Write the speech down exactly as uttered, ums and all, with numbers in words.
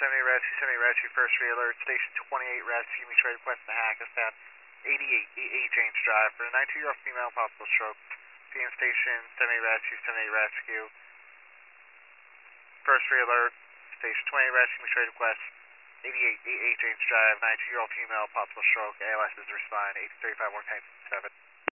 seventy-eight rescue, seventy-eight rescue, first re-alert, station twenty-eight rescue, mutual request to Hackettstown, eighty-eight, eight James Drive, for a ninety-two-year-old female, possible stroke, P M station, seventy-eight rescue, seventy-eight rescue, first re-alert, station twenty-eight rescue, mutual request, eighty-eight, eight James Drive, ninety-two-year-old female, possible stroke, A L S is respond, eight three five one seven.